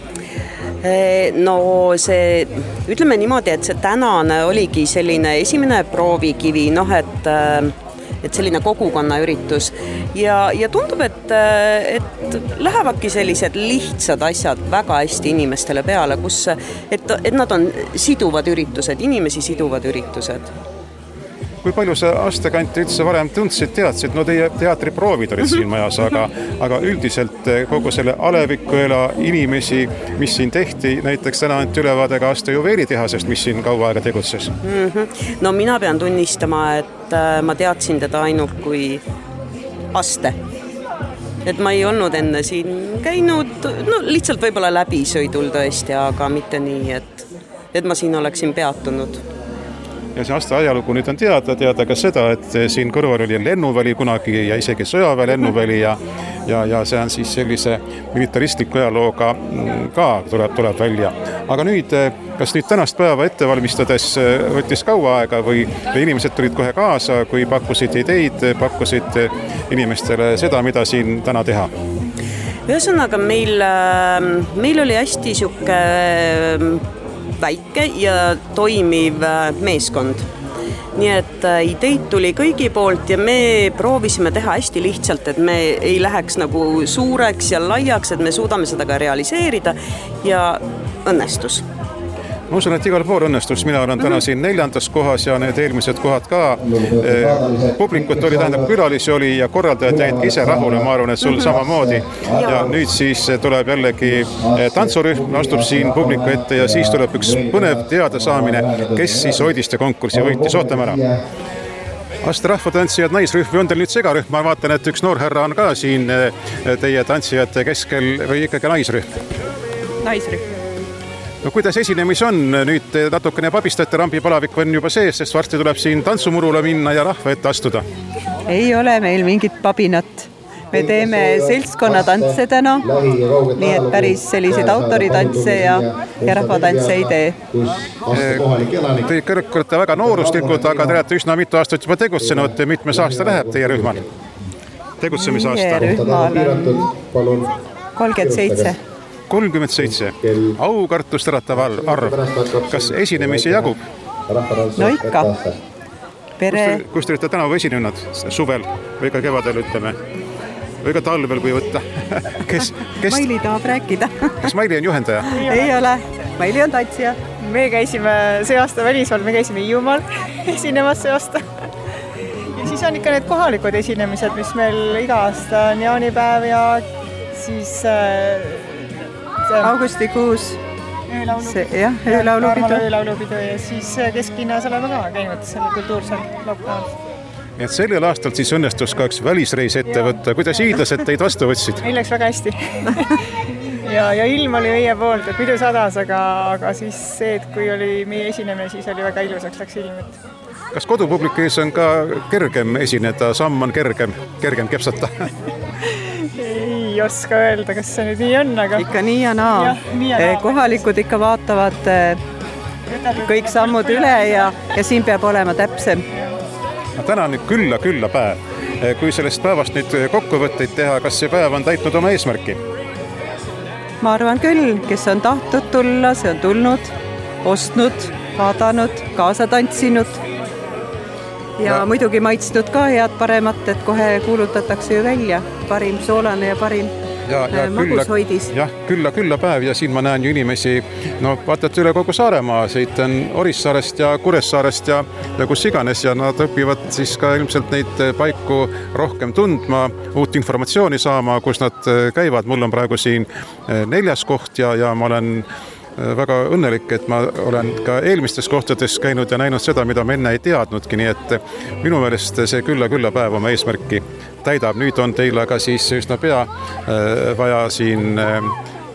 No see, ütleme niimoodi, et see tänane oligi selline esimene proovikivi, noh, et, et selline kogukonna üritus ja, ja tundub, et, et lähevadki sellised lihtsad asjad väga hästi inimestele peale, kus, et, et nad on siduvad üritused, inimesi siduvad üritused. Kui palju sa aastakanti üldse varem tundsid, teadsid, no teie teatriproovid olid siin majas, aga, aga üldiselt kogu selle Aleviku-ela inimesi, mis siin tehti, näiteks täna anti ülevaade ka aasta juveelitehasest, mis siin kaua aega tegutses. Mm-hmm. No mina pean tunnistama, et ma teadsin teda ainult kui aste. Et ma ei olnud enne siin käinud, no lihtsalt võib-olla läbisõidul tõesti, aga mitte nii, et, et ma siin oleksin peatunud. Ja see aasta ajalugu nüüd on teada, teada ka seda, et siin kõrval oli lennuväli kunagi ja isegi sõjaväe lennuväli ja, ja, ja see on siis sellise militaristliku ajalooga ka tuleb, tuleb välja. Aga nüüd, kas nüüd tänast päeva ette valmistades võttis kaua aega või, või inimesed tulid kohe kaasa, kui pakkusid ideid, pakkusid inimestele seda, mida siin täna teha? Ühesõnaga, meil, meil oli hästi siuke väike ja toimiv meeskond. Nii et ideid tuli kõigi poolt ja me proovisime teha hästi lihtsalt, et me ei läheks nagu suureks ja laiaks, et me suudame seda ka realiseerida ja õnnestus. Ma usun, et igal pool õnnestus. Mina olen täna siin neljandas kohas ja need eelmised kohad ka. Publikut oli, tähendab külalisi oli ja korraldajad jäid ise rahule, ma arvan, et sul samamoodi. Ja nüüd siis tuleb jällegi tantsurühm, astub siin publiku ette ja siis tuleb üks põnev teada saamine, kes siis Oidiste konkursi võitis. Ootame ära. Aasta rahvatantsijad naisrühm või on teil nüüd segarühm? Ma vaatan, et üks noorherra on ka siin teie tantsijate keskel või ikkagi naisrühm? Naisrühm. No kuidas esinemis on? Nüüd natukene pabistate, rambipalavik on juba sees, sest varsti tuleb siin tantsumurule minna ja rahva ette astuda. Ei ole meil mingit pabinat. Me teeme seltskonnatantse täna, nii et päris selliseid autoritantse ja, ja rahvatantse ei tee. Te kõik olete väga nooruslikud, aga te olete üsna mitu aastat juba tegutsenud. Mitmes aasta läheb teie rühmal? Tegutsemisaasta? Meie rühmal on kolmkümmend seitse. kolmkümmend seitse. Aukartust äratav arv. Kas esinemisi jagub? No ikka. Pere... Kus te olete tänavu esinenud? Suvel või ka kevadel, ütleme? Või ka talvel, kui võtta? Kes, kes... Maili tahab rääkida. Kas Maili on juhendaja? Ei ole. Maili on tantsija. Me käisime see aasta välismaal, me käisime Hiiumaal esinemas see aasta. Ja siis on ikka need kohalikud esinemised, mis meil iga aasta on jaanipäev ja siis... augustikuus öölaulupidu. Jah, öölaulupidu. öölaulupidu ja siis kesklinnas oleme ka käinud selle kultuursel laupäeval. Et sellel aastal siis õnnestus ka üks välisreis ette võtta. Kuidas hiidlased teid vastu võtsid? Meil läks väga hästi. ja, ja ilm oli meie poolt, et pidu sadas, aga, aga siis see, et kui oli meie esinemine, siis oli väga ilusaks läks ilm. Et... Kas kodupubliku ees on ka kergem esineda, samm on kergem, kergem kepsata? Ei oska öelda, kas see nüüd nii on, aga... Ikka nii ja naa. Ja, nii ja naa. Kohalikud ikka vaatavad kõik sammud üle ja, ja siin peab olema täpsem. Täna on nüüd külla, külla päev. Kui sellest päevast nüüd kokkuvõtteid teha, kas see päev on täitnud oma eesmärki? Ma arvan küll, kes on tahtnud tulla, see on tulnud, ostnud, vaadanud, kaasa tantsinud. Ja, ja muidugi maitsnud ka head paremat, et kohe kuulutatakse ju välja parim soolane ja parim ja, ja magushoidis. Jah, külla, külla päev ja siin ma näen ju inimesi, no vaatate üle kogu Saaremaa, siit on Orissaarest ja Kuressaarest ja, ja kus iganes ja nad õpivad siis ka ilmselt neid paiku rohkem tundma, uut informatsiooni saama, kus nad käivad. Mul on praegu siin neljas koht ja, ja ma olen väga õnnelik, et ma olen ka eelmistes kohtades käinud ja näinud seda, mida ma enne ei teadnudki, nii et minu meelest see külla-külla päev oma eesmärki täidab. Nüüd on teil aga siis üsna pea vaja siin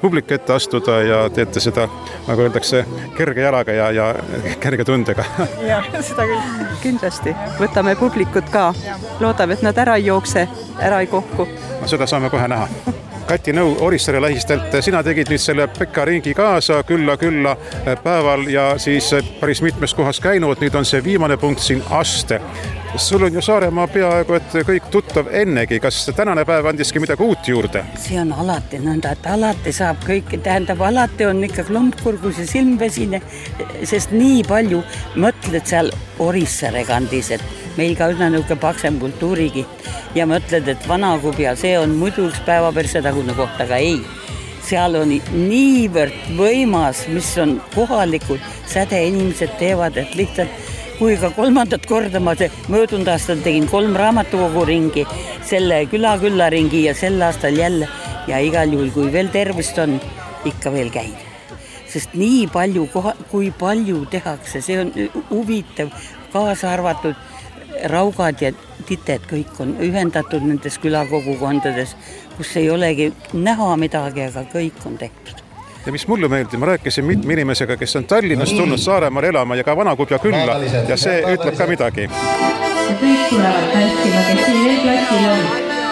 publiku ette astuda ja teete seda, nagu öeldakse, kerge jalaga ja, ja kerge tundega. Jah, seda küll. Kindlasti. Võtame publikut ka. Loodame, et nad ära ei jookse, ära ei kokku. No, seda saame kohe näha. Kati Nõu Orissaare lähistelt, sina tegid nüüd selle pika ringi kaasa külla külla päeval ja siis päris mitmes kohas käinud, nüüd on see viimane punkt siin Aste. Sul on ju Saaremaa peaaegu, et kõik tuttav ennegi. Kas tänane päev andiski midagi uut juurde? See on alati nõnda, et alati saab kõik, tähendab, alati on ikka klompkurgus ja silmvesine, sest nii palju mõtled seal Orissaare kandis, et meil ka üsna nõuke paksem kultuurigi ja mõtled, et Vanakubja, see on muidu üks päeva perse tagune koht, aga ei. Seal on niivõrd võimas, mis on kohalikud säde inimesed teevad, et lihtsalt kui ka kolmandat korda ma see möödunud aastal tegin kolm raamatukogu ringi, selle küla-külla ringi ja sel aastal jälle ja igal juhul, kui veel tervist on, ikka veel käin. Sest nii palju, kui palju tehakse, see on huvitav, kaasa arvatud raugad ja tited, kõik on ühendatud nendes külakogukondades, kus ei olegi näha midagi, aga kõik on tehtud. Ja mis mulle meeldib, ma rääkisin mitme inimesega, kes on Tallinnast tulnud Saaremaal elama ja ka Vanakubja külla ja see ütleb ka midagi. Kõik tulevad tantsima, kes siin veel klassil on.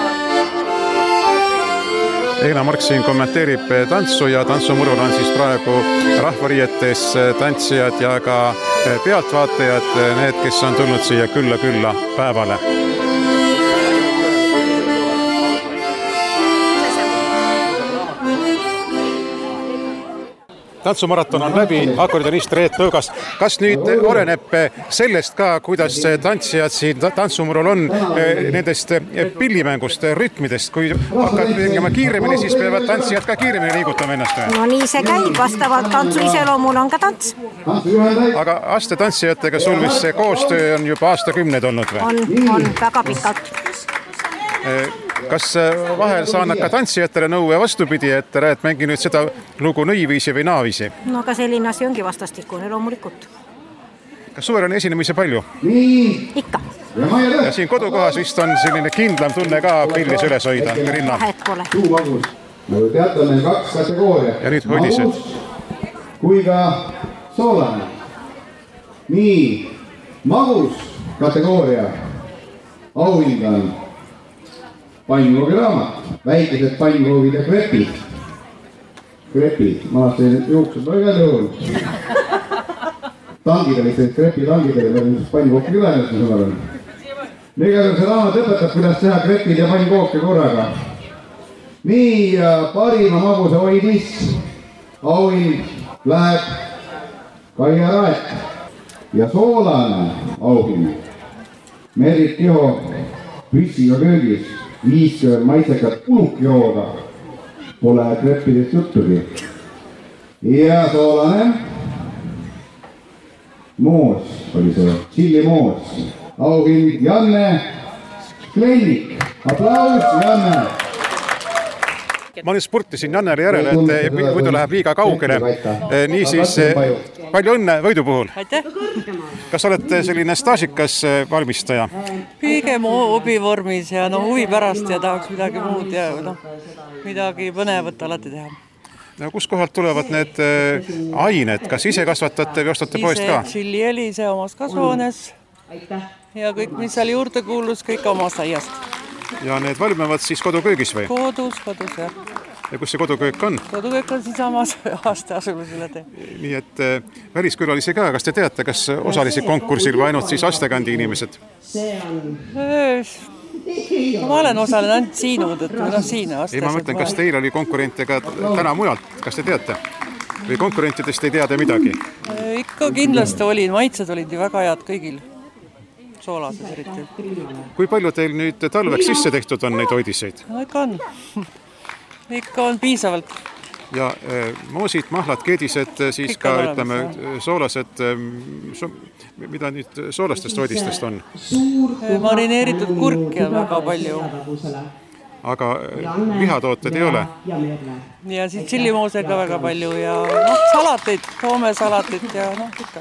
Eina Mark siin kommenteerib tantsu ja tantsumurul on siis praegu rahvariietes tantsijad ja ka pealtvaatajad, need, kes on tulnud siia külla külla päevale. Tantsumaraton on läbi, akordionist Reet Tõugas. Kas nüüd oreneb sellest ka, kuidas tantsijad siin tantsumurul on nendest pillimängust, rütmidest? Kui hakkad tegema kiiremini, siis peavad tantsijad ka kiiremini liigutama ennast? No nii see käib, vastavalt tantsu iseloomul on ka tants. Aga Aste tantsijatega sul vist see koostöö on juba aastakümneid olnud või? On, on väga pikalt. Kas vahel saan ka tantsijatele nõu ja vastupidi, et rääd mängi nüüd seda lugu nõiviisi või naaviisi? No aga selline asi ongi vastastikune loomulikult. Kas suvel on esinemisi palju? Ikka. Ja siin kodukohas vist on selline kindlam tunne ka pillis üles hoida. Rinna. Vahet pole. Suumagus. Nagu teate, on meil kaks kategooria. Ja nüüd hoidised. Magus kui ka soolane. Nii, magus kategooria. Auhind on pannkoogi raamat, väikesed pannkoogid ja krepid. Krepid, maast sellised juuksed väga lõhul. Tangid olid sellised krepid, tangid olid sellised pannkooki ülenes, ma saan aru. Mega see raamat õpetab, kuidas teha krepid ja pannkooke korraga. Nii, ja parima maguse hoidis, auhind läheb Kaia Raet ja soolane auhind. Merit Tiho püssiga köögis. viiskümmend maisekat pulukirooga, pole kreppidest juttugi. Ja soolane, moos oli see, tšillimoos, auhind Janne Kleinik, aplaus Janne. Ma nüüd spurtisin Jannele järele, et muidu läheb liiga kaugele. Nii siis palju õnne võidu puhul. Aitäh. Kas olete selline staažikas valmistaja? Pigem hobivormis ja no huvi pärast ja tahaks midagi muud ja no, midagi põnevat alati teha. No, kus kohalt tulevad need ained? Kas ise kasvatate või ostate poest ka? Ise tšillieli ise omas kasvuhoones ja kõik, mis seal juurde kuulus, kõik omast aiast. Ja need valmivad siis koduköögis või? Kodus, kodus, jah. Ja kus see koduköök on? Koduköök on siin samas aasta asulusele tee. Nii et väliskülalisi ka, kas te teate, kas osalisid konkursil või ainult siis Astekandi inimesed? Ma olen osalen ainult siin, et noh siin Astes. Ei, ma mõtlen, kas teil oli konkurente ka täna mujalt, kas te teate? Või konkurentidest ei teada midagi? Ikka kindlasti oli, maitsed olid ju väga head kõigil. Soolased eriti. Kui palju teil nüüd talveks sisse tehtud on neid hoidiseid? No ikka on. Ikka on piisavalt. Ja äh, moosid, mahlad, keedised, siis ikka ka ütleme soolased, so, mida nüüd soolastest hoidistest on? Marineeritud kurki on väga palju. Aga lihatooted ei ole? Ja siis tšillimoosega väga palju ja noh, salateid, toomesalateid ja noh, ikka.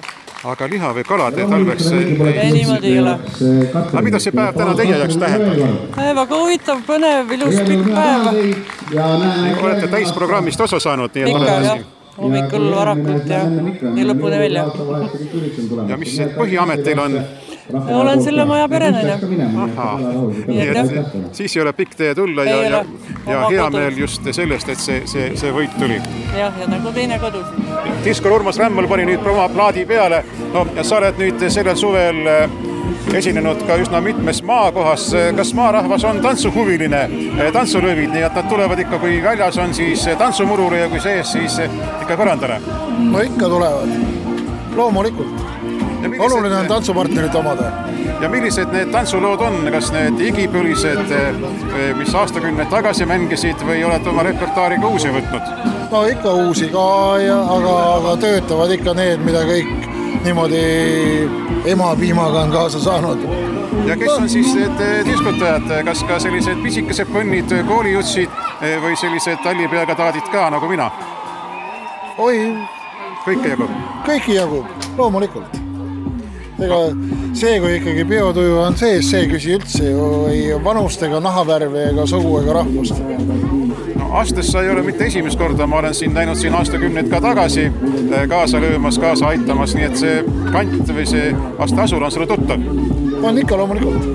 aga liha või kalade talveks ei, niimoodi ei ole. Aga mida see päev täna teie jaoks tähendab? Väga huvitav, põnev, ilus pikk päev. Olete täisprogrammist osa saanud? Ikka, jah. Hommikul varakult ja nii lõpuni välja. Ja mis põhiamet teil on? Olen selle maja perenaine. Nii et siis ei ole pikk tee tulla ja, ja, ja hea meel just sellest, et see, see, see võit tuli. Jah, ja nagu teine kodus. Diskol Urmas Rämmel pani nüüd oma plaadi peale. No, ja sa oled nüüd sellel suvel esinenud ka üsna mitmes maakohas. Kas maarahvas on tantsuhuviline, tantsulöövid, nii et nad tulevad ikka, kui väljas on siis tantsumurule ja kui sees, siis ikka põrandale? No ikka tulevad, loomulikult. Oluline on tantsupartnerit omada. Ja millised need tantsulood on? Kas need igipõlised, mis aastakümneid tagasi mängisid või oled oma repertuaariga uusi võtnud? No ikka uusi ka, ja, aga, aga töötavad ikka need, mida kõik niimoodi emapiimaga on kaasa saanud. Ja kes on siis need diskotajad? Kas ka sellised pisikesed põnnid, koolijutsid või sellised tallipeaga taadid ka, nagu mina? Oi. Kõike jagub? Kõiki jagub, loomulikult. Ega see, kui ikkagi peotuju on sees, see küsi üldse ju ei vanust ega nahavärvi ega sugu ega rahvust. No, Astes sa ei ole mitte esimest korda, ma olen siin näinud siin aastakümneid ka tagasi kaasa löömas, kaasa aitamas, nii et see kant või see Aste asul on sulle tuttav? On ikka loomulikult.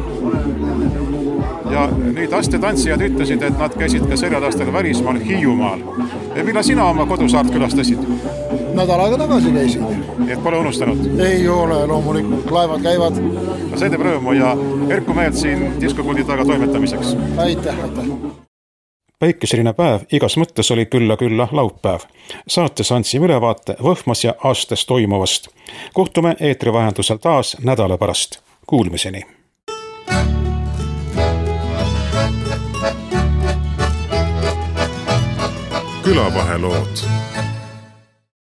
Ja nüüd Aste tantsijad ütlesid, et nad käisid ka sellel aastal välismaal Hiiumaal. Millal sina oma kodusaart külastasid? Nädalaga tagasi käisin. Et pole unustanud? Ei ole, loomulikult. Laevad käivad. See teeb rõõmu ja Erku meelt siin diskopuldi taga toimetamiseks. Aitäh, aitäh. Päikeseline päev igas mõttes oli külla külla laupäev. Saates andsime ülevaate Võhmas ja Astes toimuvast. Kohtume eetri vahendusel taas nädala pärast. Kuulmiseni. Külavahelood.